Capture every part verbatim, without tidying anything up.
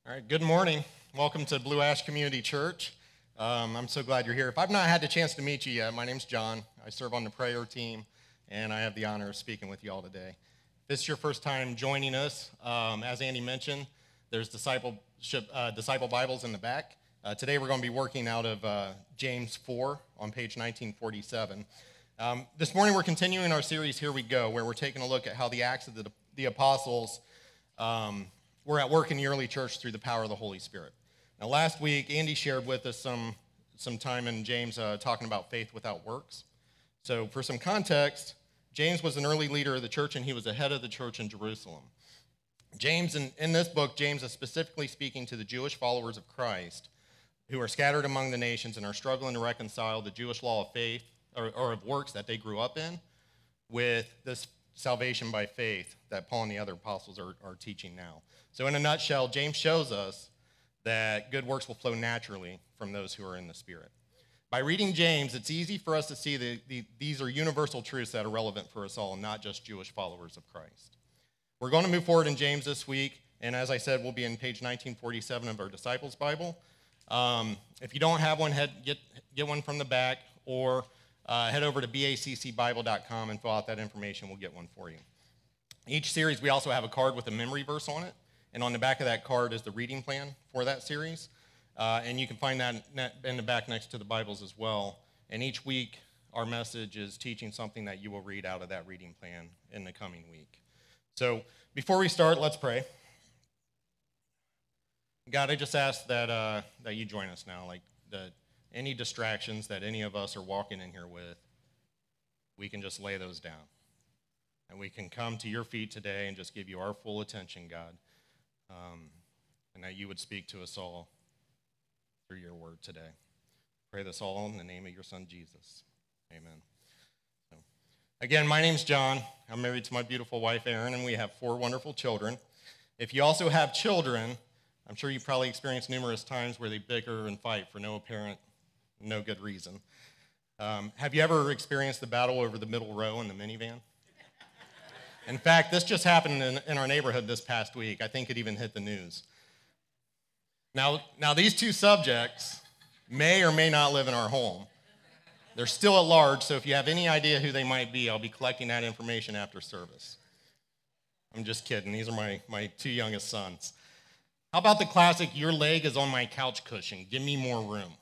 All right, good morning. Welcome to Blue Ash Community Church. Um, I'm so glad you're here. If I've not had the chance to meet you yet, my name's John. I serve on the prayer team, and I have the honor of speaking with you all today. If this is your first time joining us, um, as Andy mentioned, there's discipleship, uh, disciple Bibles in the back. Uh, today we're going to be working out of uh, James four on page nineteen forty-seven. Um, this morning we're continuing our series, Here We Go, where we're taking a look at how the Acts of the, the Apostles um, We're at work in the early church through the power of the Holy Spirit. Now, last week, Andy shared with us some, some time in James uh, talking about faith without works. So for some context, James was an early leader of the church, and he was the head of the church in Jerusalem. James, in, in this book, James is specifically speaking to the Jewish followers of Christ who are scattered among the nations and are struggling to reconcile the Jewish law of faith, or, or of works that they grew up in, with this salvation by faith that Paul and the other apostles are, are teaching now. So in a nutshell, James shows us that good works will flow naturally from those who are in the Spirit. By reading James, it's easy for us to see that the, these are universal truths that are relevant for us all, not just Jewish followers of Christ. We're going to move forward in James this week, and as I said, we'll be in page nineteen forty-seven of our Disciples Bible. Um, if you don't have one, head, get, get one from the back, or uh, head over to B A C C Bible dot com and fill out that information. We'll get one for you. Each series, we also have a card with a memory verse on it. And on the back of that card is the reading plan for that series. Uh, and you can find that in the back next to the Bibles as well. And each week, our message is teaching something that you will read out of that reading plan in the coming week. So before we start, let's pray. God, I just ask that uh, that you join us now. Like that any distractions that any of us are walking in here with, we can just lay those down. And we can come to your feet today and just give you our full attention, God. Um, and that you would speak to us all through your word today. Pray this all in the name of your son, Jesus. Amen. So, again, my name's John. I'm married to my beautiful wife, Erin, and we have four wonderful children. If you also have children, I'm sure you've probably experienced numerous times where they bicker and fight for no apparent, no good reason. Um, have you ever experienced the battle over the middle row in the minivan? In fact, this just happened in, in our neighborhood this past week. I think it even hit the news. Now, now, these two subjects may or may not live in our home. They're still at large, so if you have any idea who they might be, I'll be collecting that information after service. I'm just kidding. These are my, my two youngest sons. How about the classic, your leg is on my couch cushion, give me more room?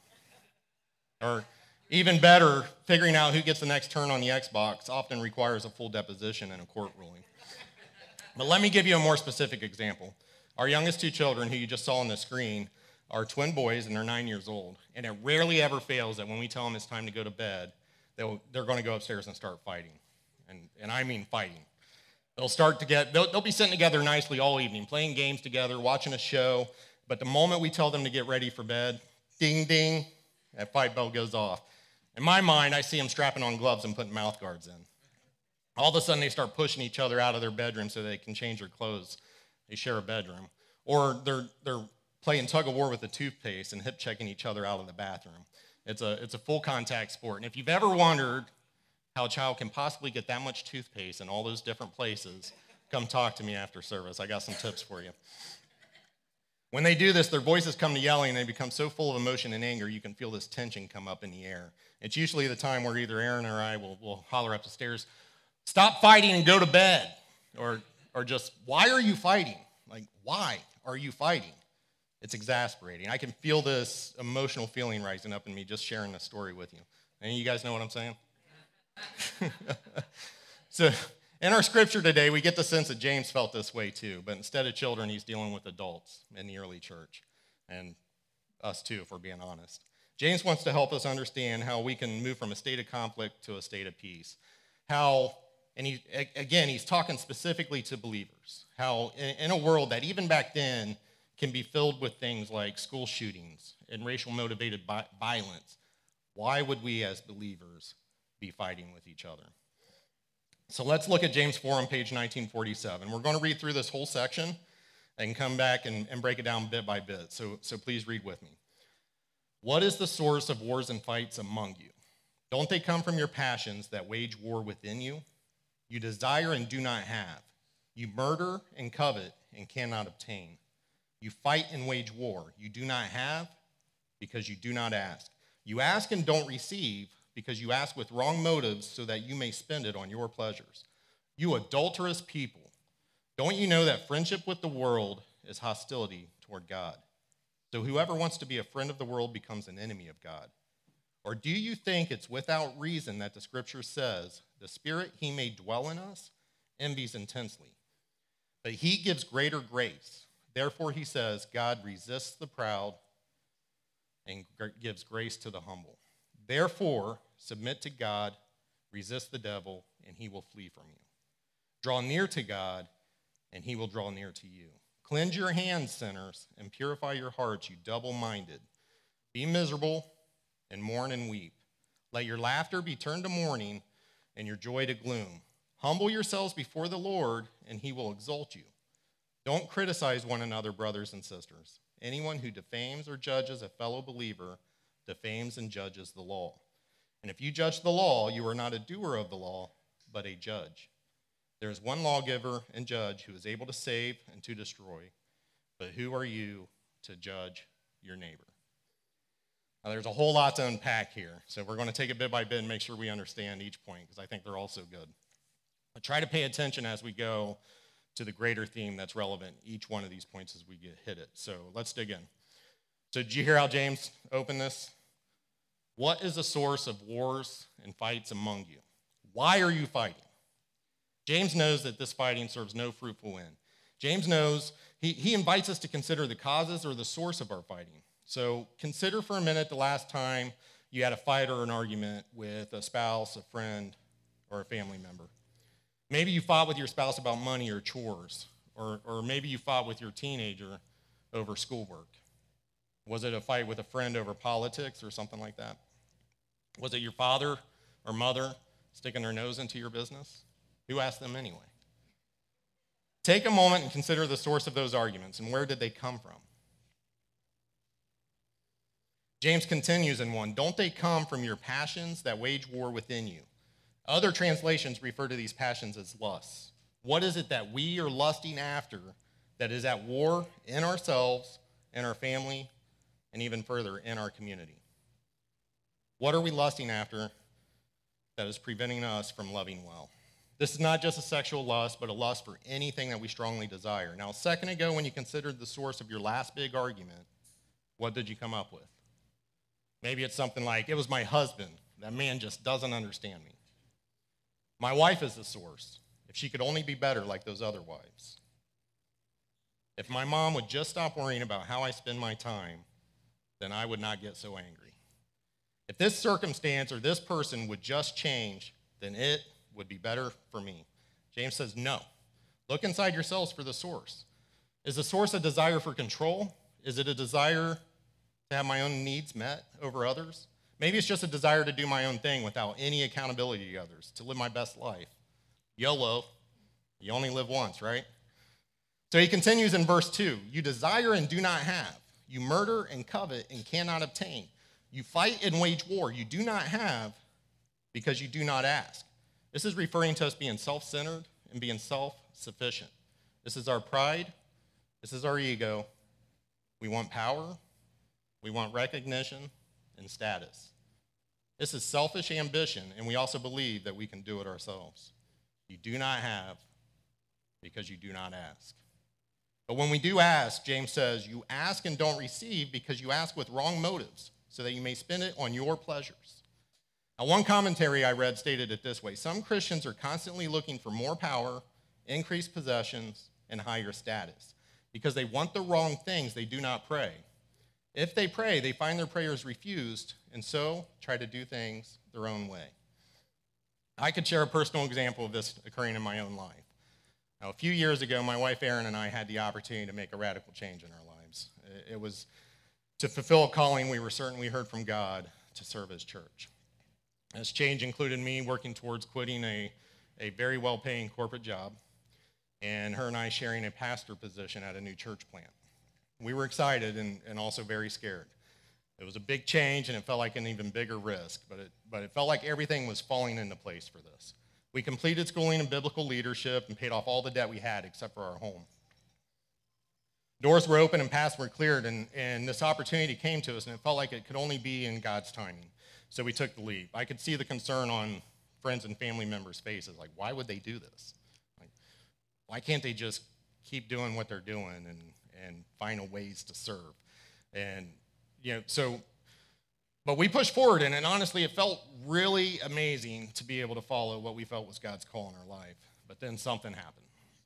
Or even better, figuring out who gets the next turn on the Xbox often requires a full deposition in a court ruling. But let me give you a more specific example. Our youngest two children, who you just saw on the screen, are twin boys, and they're nine years old. And it rarely ever fails that when we tell them it's time to go to bed, they'll, they're going to go upstairs and start fighting. And, and I mean fighting. They'll start to get, they'll, they'll be sitting together nicely all evening, playing games together, watching a show. But the moment we tell them to get ready for bed, ding, ding, that fight bell goes off. In my mind, I see them strapping on gloves and putting mouth guards in. All of a sudden, they start pushing each other out of their bedroom so they can change their clothes. They share a bedroom. Or they're they're playing tug of war with the toothpaste and hip checking each other out of the bathroom. It's a it's a full contact sport. And if you've ever wondered how a child can possibly get that much toothpaste in all those different places, come talk to me after service. I got some tips for you. When they do this, their voices come to yelling, and they become so full of emotion and anger, you can feel this tension come up in the air. It's usually the time where either Erin or I will, will holler up the stairs, stop fighting and go to bed. Or, or just, why are you fighting? Like, why are you fighting? It's exasperating. I can feel this emotional feeling rising up in me just sharing this story with you. Any of you guys know what I'm saying? So, in our scripture today, we get the sense that James felt this way too, but instead of children, he's dealing with adults in the early church, and us too, if we're being honest. James wants to help us understand how we can move from a state of conflict to a state of peace. How, and he, again, he's talking specifically to believers, how in a world that even back then can be filled with things like school shootings and racial motivated violence, why would we as believers be fighting with each other? So let's look at James four on page nineteen forty-seven. We're going to read through this whole section and come back and, and break it down bit by bit. So, so please read with me. What is the source of wars and fights among you? Don't they come from your passions that wage war within you? You desire and do not have. You murder and covet and cannot obtain. You fight and wage war. You do not have because you do not ask. You ask and don't receive because you ask with wrong motives so that you may spend it on your pleasures. You adulterous people, don't you know that friendship with the world is hostility toward God? So whoever wants to be a friend of the world becomes an enemy of God. Or do you think it's without reason that the scripture says, the Spirit he may dwell in us envies intensely, but he gives greater grace. Therefore he says, God resists the proud and gives grace to the humble. Therefore, submit to God, resist the devil, and he will flee from you. Draw near to God, and he will draw near to you. Cleanse your hands, sinners, and purify your hearts, you double-minded. Be miserable and mourn and weep. Let your laughter be turned to mourning and your joy to gloom. Humble yourselves before the Lord, and he will exalt you. Don't criticize one another, brothers and sisters. Anyone who defames or judges a fellow believer defames and judges the law. And if you judge the law, you are not a doer of the law, but a judge. There is one lawgiver and judge who is able to save and to destroy. But who are you to judge your neighbor? Now, there's a whole lot to unpack here, so we're going to take it bit by bit and make sure we understand each point, because I think they're all so good. But try to pay attention as we go to the greater theme that's relevant, each one of these points as we get hit it. So let's dig in. So did you hear how James opened this? What is the source of wars and fights among you? Why are you fighting? James knows that this fighting serves no fruitful end. James knows, he, he invites us to consider the causes or the source of our fighting. So consider for a minute the last time you had a fight or an argument with a spouse, a friend, or a family member. Maybe you fought with your spouse about money or chores, or, or maybe you fought with your teenager over schoolwork. Was it a fight with a friend over politics or something like that? Was it your father or mother sticking their nose into your business? Who asked them anyway? Take a moment and consider the source of those arguments and where did they come from? James continues in one, don't they come from your passions that wage war within you? Other translations refer to these passions as lusts. What is it that we are lusting after that is at war in ourselves, in our family, and even further in our community? What are we lusting after that is preventing us from loving well? This is not just a sexual lust, but a lust for anything that we strongly desire. Now, a second ago, when you considered the source of your last big argument, what did you come up with? Maybe it's something like, it was my husband. That man just doesn't understand me. My wife is the source. If she could only be better like those other wives. If my mom would just stop worrying about how I spend my time, then I would not get so angry. If this circumstance or this person would just change, then it would be better for me. James says, no. Look inside yourselves for the source. Is the source a desire for control? Is it a desire to have my own needs met over others? Maybe it's just a desire to do my own thing without any accountability to others, to live my best life. YOLO, you only live once, right? So he continues in verse two, you desire and do not have. You murder and covet and cannot obtain. You fight and wage war. You do not have because you do not ask. This is referring to us being self-centered and being self-sufficient. This is our pride. This is our ego. We want power. We want recognition and status. This is selfish ambition, and we also believe that we can do it ourselves. You do not have because you do not ask. But when we do ask, James says, you ask and don't receive because you ask with wrong motives, so that you may spend it on your pleasures. Now, one commentary I read stated it this way, some Christians are constantly looking for more power, increased possessions, and higher status. Because they want the wrong things, they do not pray. If they pray, they find their prayers refused, and so try to do things their own way. I could share a personal example of this occurring in my own life. Now, a few years ago, my wife Erin and I had the opportunity to make a radical change in our lives. It was to fulfill a calling we were certain we heard from God to serve His church. This change included me working towards quitting a, a very well-paying corporate job, and her and I sharing a pastor position at a new church plant. We were excited and, and also very scared. It was a big change, and it felt like an even bigger risk, but it, but it felt like everything was falling into place for this. We completed schooling in biblical leadership and paid off all the debt we had except for our home. Doors were open and paths were cleared, and, and this opportunity came to us, and it felt like it could only be in God's timing. So we took the leap. I could see the concern on friends and family members' faces, like, why would they do this? Like, why can't they just keep doing what they're doing and, and find ways to serve? And, you know, so, but we pushed forward, and, and honestly, it felt really amazing to be able to follow what we felt was God's call in our life. But then something happened.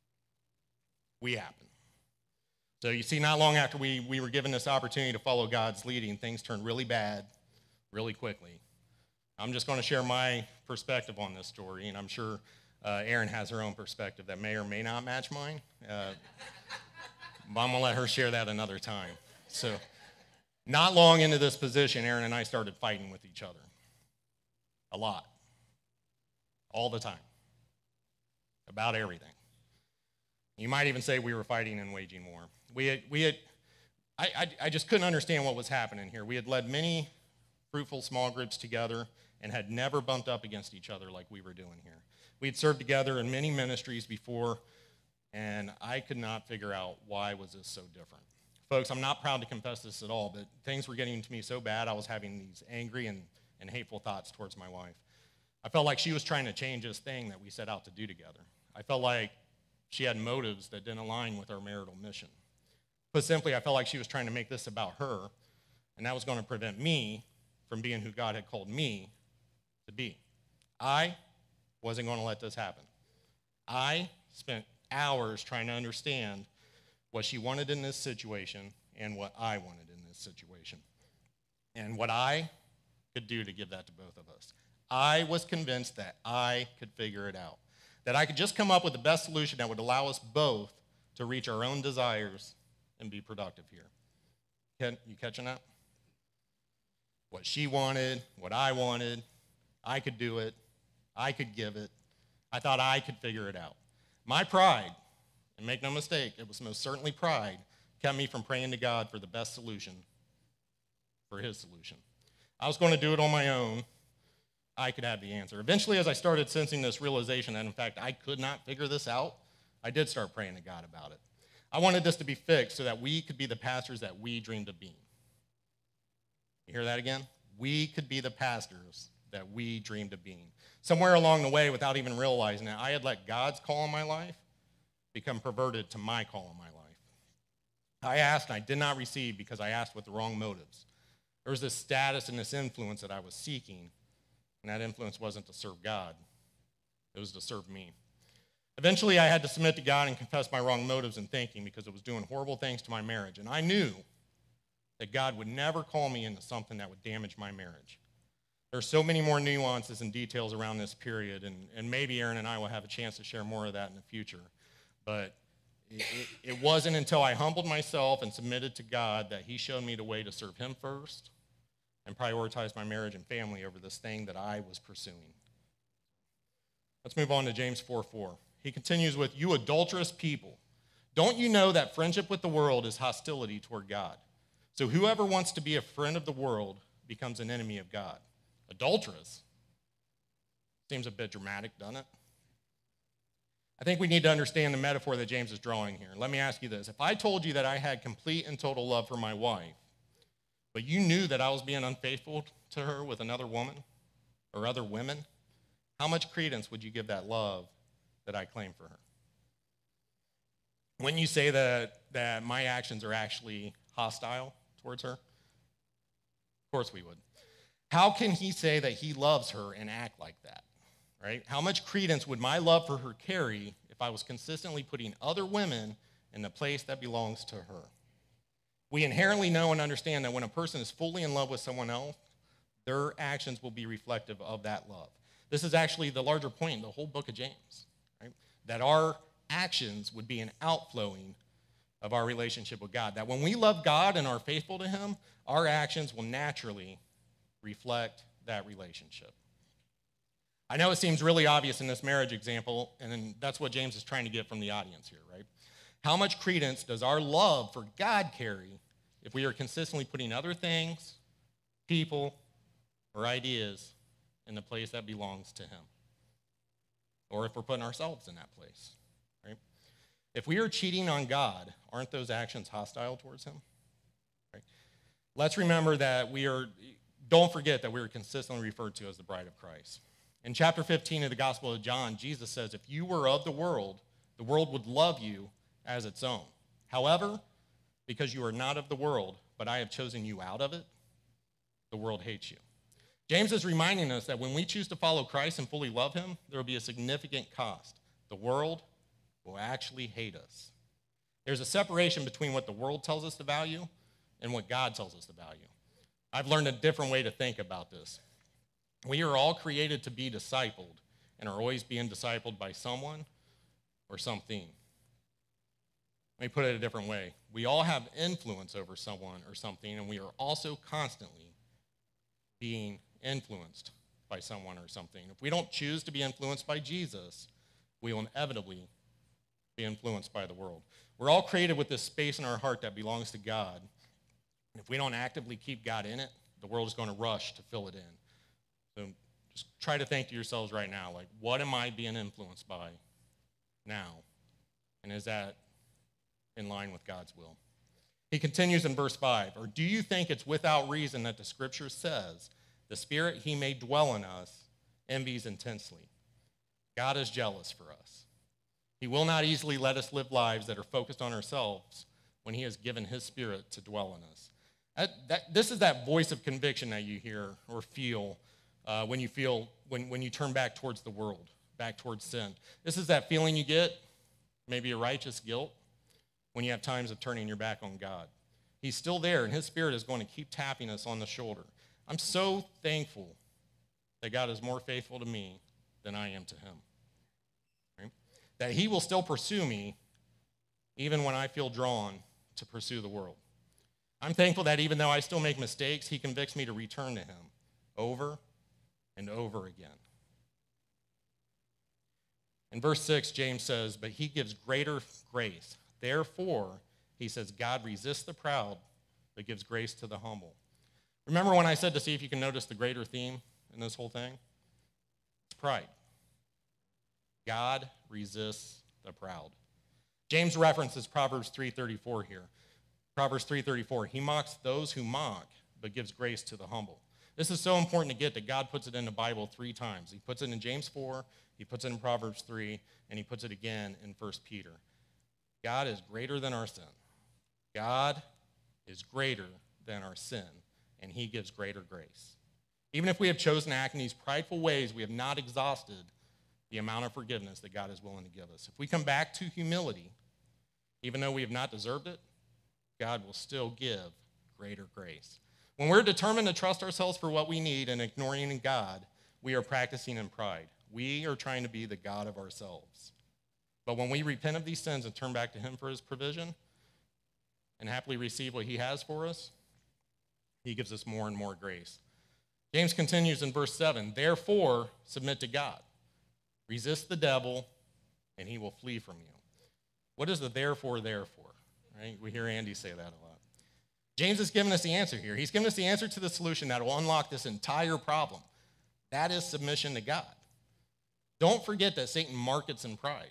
We happened. So you see, not long after we, we were given this opportunity to follow God's leading, things turned really bad really quickly. I'm just going to share my perspective on this story, and I'm sure uh, Erin has her own perspective that may or may not match mine. Uh, but I'm going to let her share that another time. So not long into this position, Erin and I started fighting with each other. A lot. All the time. About everything. You might even say we were fighting and waging war. We had, we had, I, I, I just couldn't understand what was happening here. We had led many fruitful small groups together and had never bumped up against each other like we were doing here. We had served together in many ministries before, and I could not figure out why was this so different. Folks, I'm not proud to confess this at all, but things were getting to me so bad I was having these angry and, and hateful thoughts towards my wife. I felt like she was trying to change this thing that we set out to do together. I felt like she had motives that didn't align with our marital mission. Put simply, I felt like she was trying to make this about her, and that was going to prevent me from being who God had called me to be. I wasn't going to let this happen. I spent hours trying to understand what she wanted in this situation and what I wanted in this situation, and what I could do to give that to both of us. I was convinced that I could figure it out, that I could just come up with the best solution that would allow us both to reach our own desires and be productive here. Ken, you catching that? What she wanted, what I wanted, I could do it, I could give it. I thought I could figure it out. My pride, and make no mistake, it was most certainly pride, kept me from praying to God for the best solution, for his solution. I was going to do it on my own. I could have the answer. Eventually, as I started sensing this realization that, in fact, I could not figure this out, I did start praying to God about it. I wanted this to be fixed so that we could be the pastors that we dreamed of being. You hear that again? We could be the pastors that we dreamed of being. Somewhere along the way, without even realizing it, I had let God's call in my life become perverted to my call in my life. I asked and I did not receive because I asked with the wrong motives. There was this status and this influence that I was seeking, and that influence wasn't to serve God. It was to serve me. Eventually, I had to submit to God and confess my wrong motives and thinking because it was doing horrible things to my marriage. And I knew that God would never call me into something that would damage my marriage. There's so many more nuances and details around this period, and, and maybe Erin and I will have a chance to share more of that in the future. But it, it, it wasn't until I humbled myself and submitted to God that he showed me the way to serve him first and prioritize my marriage and family over this thing that I was pursuing. Let's move on to James four four. He continues with, "You adulterous people, don't you know that friendship with the world is hostility toward God? So whoever wants to be a friend of the world becomes an enemy of God." Adulterous? Seems a bit dramatic, doesn't it? I think we need to understand the metaphor that James is drawing here. Let me ask you this. If I told you that I had complete and total love for my wife, but you knew that I was being unfaithful to her with another woman or other women, how much credence would you give that love that I claim for her? Wouldn't you say that, that my actions are actually hostile towards her? Of course we would. How can he say that he loves her and act like that, right? How much credence would my love for her carry if I was consistently putting other women in the place that belongs to her? We inherently know and understand that when a person is fully in love with someone else, their actions will be reflective of that love. This is actually the larger point in the whole book of James, right? That our actions would be an outflowing of our relationship with God. That when we love God and are faithful to him, our actions will naturally reflect that relationship. I know it seems really obvious in this marriage example, and that's what James is trying to get from the audience here, right? How much credence does our love for God carry if we are consistently putting other things, people, or ideas in the place that belongs to him? Or if we're putting ourselves in that place, right? If we are cheating on God, aren't those actions hostile towards him? Right? Let's remember that we are, don't forget that we are consistently referred to as the bride of Christ. In chapter fifteen of the Gospel of John, Jesus says, if you were of the world, the world would love you as its own. However, because you are not of the world, but I have chosen you out of it, the world hates you. James is reminding us that when we choose to follow Christ and fully love him, there will be a significant cost. The world will actually hate us. There's a separation between what the world tells us to value and what God tells us to value. I've learned a different way to think about this. We are all created to be discipled and are always being discipled by someone or something. Let me put it a different way. We all have influence over someone or something, and we are also constantly being influenced by someone or something. If we don't choose to be influenced by Jesus, we will inevitably be influenced by the world. We're all created with this space in our heart that belongs to God. And if we don't actively keep God in it, the world is going to rush to fill it in. So just try to think to yourselves right now, like, what am I being influenced by now? And is that in line with God's will? He continues in verse five, or do you think it's without reason that the scripture says, the spirit he may dwell in us envies intensely? God is jealous for us. He will not easily let us live lives that are focused on ourselves when he has given his spirit to dwell in us. That, that, this is that voice of conviction that you hear or feel uh, when you feel when, when you turn back towards the world, back towards sin. This is that feeling you get, maybe a righteous guilt, when you have times of turning your back on God. He's still there, and his spirit is going to keep tapping us on the shoulder. I'm so thankful that God is more faithful to me than I am to him. Right? That he will still pursue me even when I feel drawn to pursue the world. I'm thankful that even though I still make mistakes, he convicts me to return to him over and over again. In verse six, James says, but he gives greater grace. Therefore, he says, God resists the proud, but gives grace to the humble. Remember when I said to see if you can notice the greater theme in this whole thing? It's pride. God resists the proud. James references Proverbs three thirty-four here. Proverbs three thirty-four, he mocks those who mock, but gives grace to the humble. This is so important to get that God puts it in the Bible three times. He puts it in James four, he puts it in Proverbs three, and he puts it again in First Peter. God is greater than our sin. God is greater than our sin, and he gives greater grace. Even if we have chosen to act in these prideful ways, we have not exhausted the amount of forgiveness that God is willing to give us. If we come back to humility, even though we have not deserved it, God will still give greater grace. When we're determined to trust ourselves for what we need and ignoring God, we are practicing in pride. We are trying to be the God of ourselves. But when we repent of these sins and turn back to him for his provision and happily receive what he has for us, he gives us more and more grace. James continues in verse seven, therefore submit to God. Resist the devil, and he will flee from you. What is the therefore, therefore? Right? We hear Andy say that a lot. James has given us the answer here. He's given us the answer to the solution that will unlock this entire problem. That is submission to God. Don't forget that Satan markets in pride.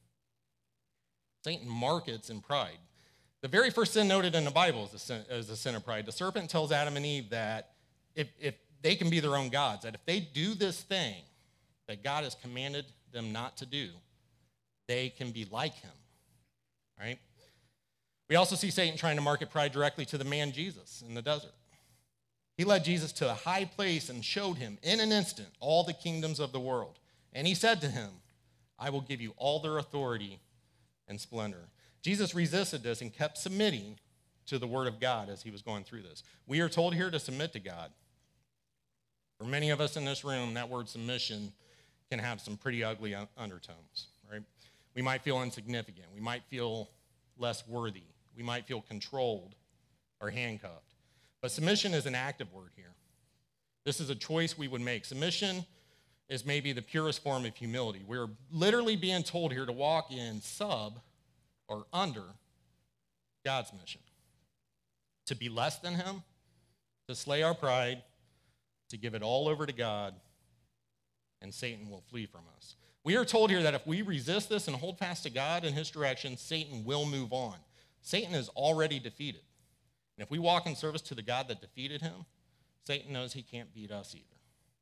Satan markets in pride. The very first sin noted in the Bible is the sin, is the sin of pride. The serpent tells Adam and Eve that if, if they can be their own gods, that if they do this thing that God has commanded them not to do, they can be like him, right? We also see Satan trying to market pride directly to the man Jesus in the desert. He led Jesus to a high place and showed him in an instant all the kingdoms of the world. And he said to him, I will give you all their authority and splendor. Jesus resisted this and kept submitting to the word of God as he was going through this. We are told here to submit to God. For many of us in this room, that word submission can have some pretty ugly undertones, right? We might feel insignificant. We might feel less worthy. We might feel controlled or handcuffed. But submission is an active word here. This is a choice we would make. Submission is maybe the purest form of humility. We're literally being told here to walk in sub or under God's mission. To be less than him, to slay our pride, to give it all over to God, and Satan will flee from us. We are told here that if we resist this and hold fast to God and his direction, Satan will move on. Satan is already defeated. And if we walk in service to the God that defeated him, Satan knows he can't beat us either.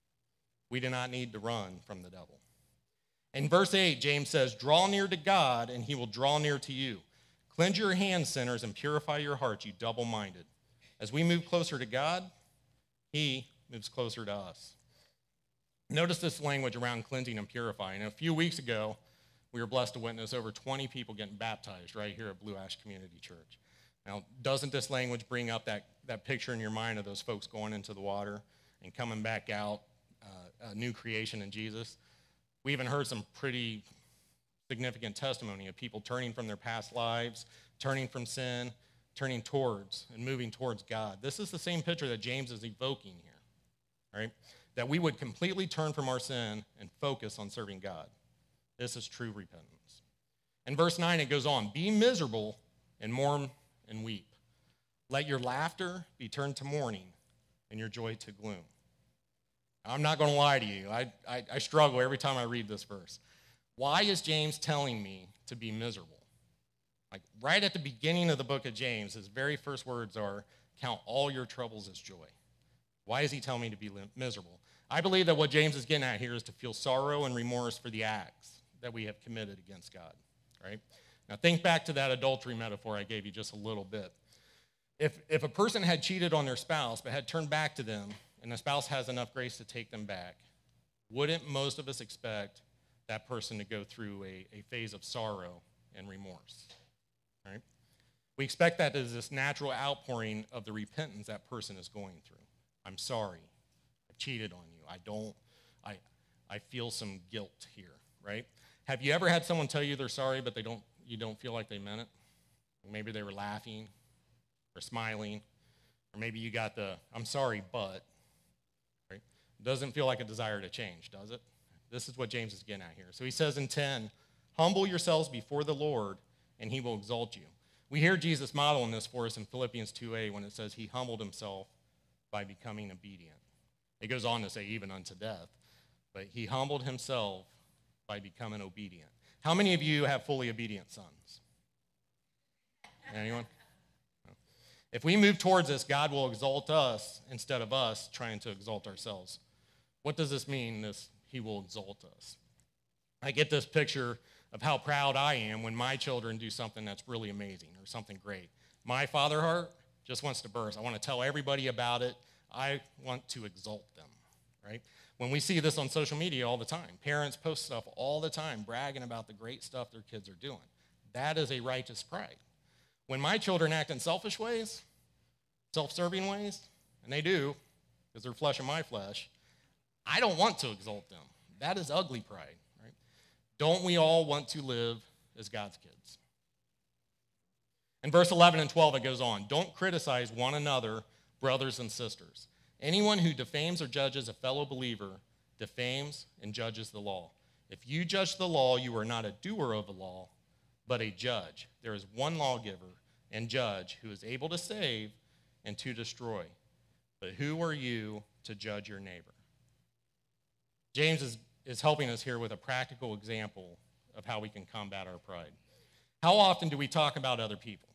We do not need to run from the devil. In verse eight, James says, draw near to God, and he will draw near to you. Cleanse your hands, sinners, and purify your hearts, you double-minded. As we move closer to God, he moves closer to us. Notice this language around cleansing and purifying. A few weeks ago, we were blessed to witness over twenty people getting baptized right here at Blue Ash Community Church. Now, doesn't this language bring up that, that picture in your mind of those folks going into the water and coming back out, uh, a new creation in Jesus? We even heard some pretty significant testimony of people turning from their past lives, turning from sin, turning towards and moving towards God. This is the same picture that James is evoking here, right? That we would completely turn from our sin and focus on serving God. This is true repentance. In verse nine, it goes on, be miserable and mourn and weep. Let your laughter be turned to mourning and your joy to gloom. I'm not going to lie to you. I, I, I struggle every time I read this verse. Why is James telling me to be miserable? Like right at the beginning of the book of James, his very first words are, count all your troubles as joy. Why is he telling me to be miserable? I believe that what James is getting at here is to feel sorrow and remorse for the acts that we have committed against God, right? Now think back to that adultery metaphor I gave you just a little bit. If, if a person had cheated on their spouse but had turned back to them and the spouse has enough grace to take them back, wouldn't most of us expect that person to go through a, a phase of sorrow and remorse, right? We expect that as this natural outpouring of the repentance that person is going through. I'm sorry. I cheated on you. I don't, I, I feel some guilt here, right? Have you ever had someone tell you they're sorry, but they don't, you don't feel like they meant it? Maybe they were laughing or smiling, or maybe you got the, I'm sorry, but, right? Doesn't feel like a desire to change, does it? This is what James is getting at here. So he says in ten, humble yourselves before the Lord, and he will exalt you. We hear Jesus modeling this for us in Philippians two a when it says he humbled himself by becoming obedient. It goes on to say even unto death, but he humbled himself by becoming obedient. How many of you have fully obedient sons? Anyone? No. If we move towards this, God will exalt us instead of us trying to exalt ourselves. What does this mean, this he will exalt us? I get this picture of how proud I am when my children do something that's really amazing or something great. My father heart just wants to burst. I want to tell everybody about it. I want to exalt them, right? When we see this on social media all the time, parents post stuff all the time bragging about the great stuff their kids are doing. That is a righteous pride. When my children act in selfish ways, self-serving ways, and they do, because they're flesh of my flesh, I don't want to exalt them. That is ugly pride, right? Don't we all want to live as God's kids? In verse eleven and twelve, it goes on, don't criticize one another, brothers and sisters. Anyone who defames or judges a fellow believer defames and judges the law. If you judge the law, you are not a doer of the law, but a judge. There is one lawgiver and judge who is able to save and to destroy. But who are you to judge your neighbor? James is, is helping us here with a practical example of how we can combat our pride. How often do we talk about other people?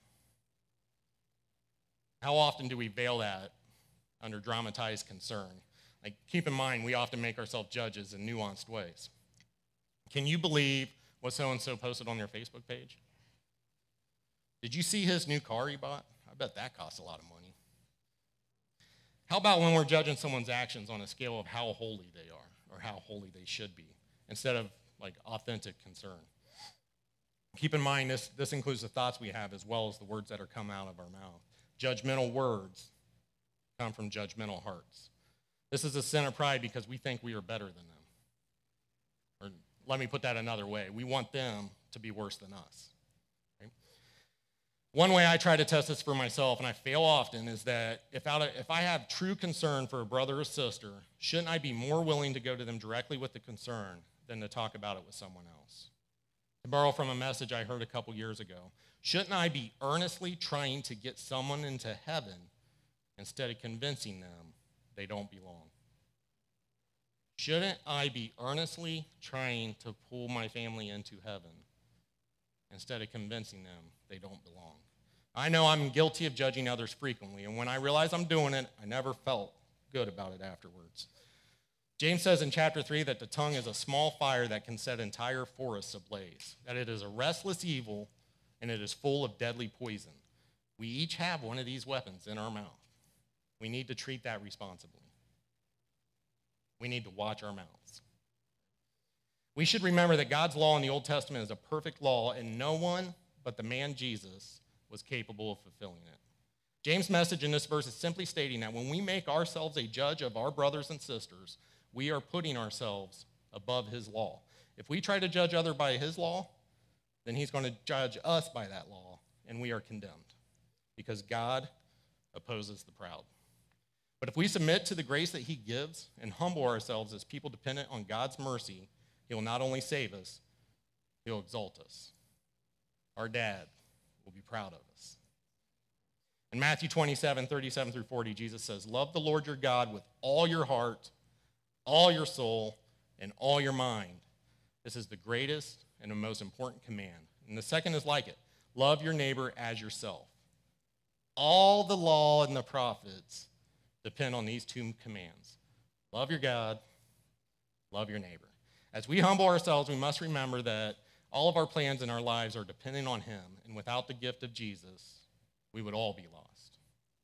How often do we veil that under dramatized concern? Like, keep in mind, we often make ourselves judges in nuanced ways. Can you believe what so-and-so posted on their Facebook page? Did you see his new car he bought? I bet that costs a lot of money. How about when we're judging someone's actions on a scale of how holy they are or how holy they should be instead of like authentic concern? Keep in mind, this, this includes the thoughts we have as well as the words that are come out of our mouth. Judgmental words come from judgmental hearts. This is a sin of pride because we think we are better than them. Or let me put that another way. We want them to be worse than us. Okay? One way I try to test this for myself, and I fail often, is that if, out of, if I have true concern for a brother or sister, shouldn't I be more willing to go to them directly with the concern than to talk about it with someone else? To borrow from a message I heard a couple years ago, shouldn't I be earnestly trying to get someone into heaven instead of convincing them they don't belong? Shouldn't I be earnestly trying to pull my family into heaven instead of convincing them they don't belong? I know I'm guilty of judging others frequently, and when I realize I'm doing it, I never felt good about it afterwards. James says in chapter three that the tongue is a small fire that can set entire forests ablaze, that it is a restless evil, and it is full of deadly poison. We each have one of these weapons in our mouth. We need to treat that responsibly. We need to watch our mouths. We should remember that God's law in the Old Testament is a perfect law, and no one but the man Jesus was capable of fulfilling it. James' message in this verse is simply stating that when we make ourselves a judge of our brothers and sisters, we are putting ourselves above his law. If we try to judge others by his law, then he's going to judge us by that law, and we are condemned because God opposes the proud. But if we submit to the grace that he gives and humble ourselves as people dependent on God's mercy, he will not only save us, he'll exalt us. Our dad will be proud of us. In Matthew twenty-seven, thirty-seven through forty, Jesus says, love the Lord your God with all your heart, all your soul, and all your mind. This is the greatest and the most important command. And the second is like it. Love your neighbor as yourself. All the law and the prophets depend on these two commands. Love your God, love your neighbor. As we humble ourselves, we must remember that all of our plans in our lives are dependent on him, and without the gift of Jesus, we would all be lost.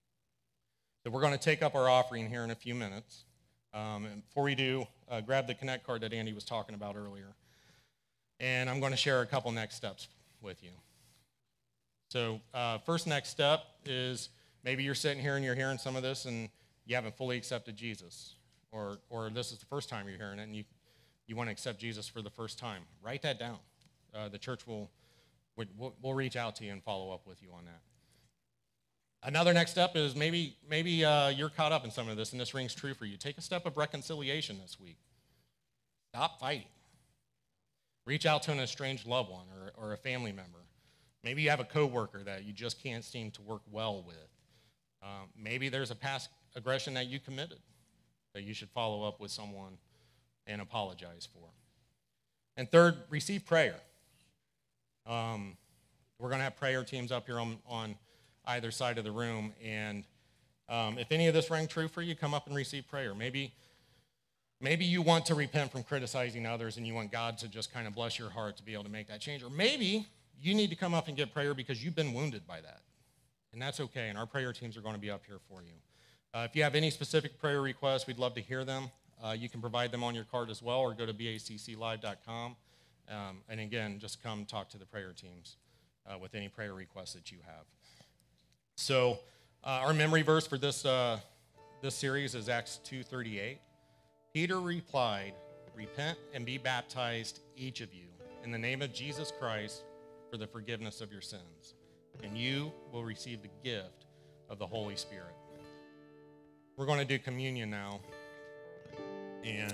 So we're going to take up our offering here in a few minutes. Um, and before we do, uh, grab the Connect card that Andy was talking about earlier. And I'm going to share a couple next steps with you. So uh, first next step is maybe you're sitting here and you're hearing some of this and you haven't fully accepted Jesus. Or or this is the first time you're hearing it and you, you want to accept Jesus for the first time. Write that down. Uh, the church will we'll, we'll reach out to you and follow up with you on that. Another next step is maybe maybe uh, you're caught up in some of this and this rings true for you. Take a step of reconciliation this week. Stop fighting. Reach out to an estranged loved one or, or a family member. Maybe you have a coworker that you just can't seem to work well with. Um, maybe there's a past aggression that you committed that you should follow up with someone and apologize for. And third, receive prayer. Um, we're going to have prayer teams up here on, on either side of the room, and um, if any of this rang true for you, come up and receive prayer. Maybe maybe you want to repent from criticizing others and you want God to just kind of bless your heart to be able to make that change. Or maybe you need to come up and get prayer because you've been wounded by that, and that's okay, and our prayer teams are going to be up here for you. Uh, if you have any specific prayer requests, we'd love to hear them. Uh, you can provide them on your card as well, or go to b a c c live dot com. Um, and again, just come talk to the prayer teams uh, with any prayer requests that you have. So uh, our memory verse for this uh, this series is Acts two thirty-eight. Peter replied, repent and be baptized, each of you, in the name of Jesus Christ for the forgiveness of your sins, and you will receive the gift of the Holy Spirit. We're going to do communion now, and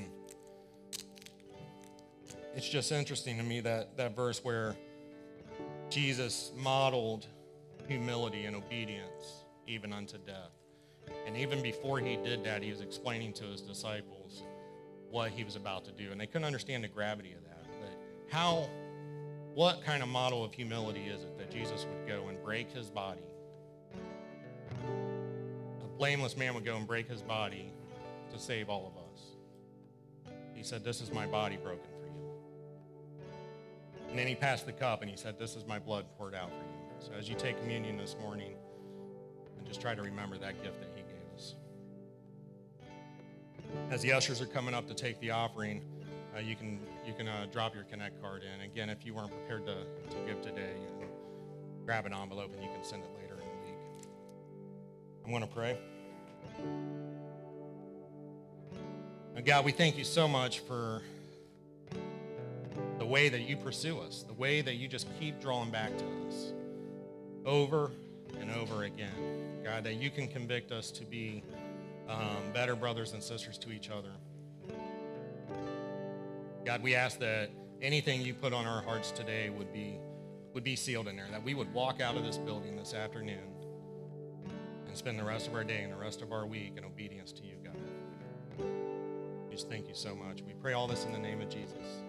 it's just interesting to me that, that verse where Jesus modeled humility and obedience even unto death. And even before he did that, he was explaining to his disciples what he was about to do. And they couldn't understand the gravity of that. But how, what kind of model of humility is it that Jesus would go and break his body? A blameless man would go and break his body to save all of us. He said, this is my body broken for you. And then he passed the cup and he said, this is my blood poured out for you. So as you take communion this morning, and just try to remember that gift that he gave us. As the ushers are coming up to take the offering, uh, you can you can uh, drop your Connect card in. Again, if you weren't prepared to, to give today, you can grab an envelope and you can send it later in the week. I'm going to pray. Now, God, we thank you so much for the way that you pursue us, the way that you just keep drawing back to us over and over again. God, that you can convict us to be um, better brothers and sisters to each other. God, we ask that anything you put on our hearts today would be would be sealed in there, that we would walk out of this building this afternoon and spend the rest of our day and the rest of our week in obedience to you, God. just thank you so much. We pray all this in the name of Jesus.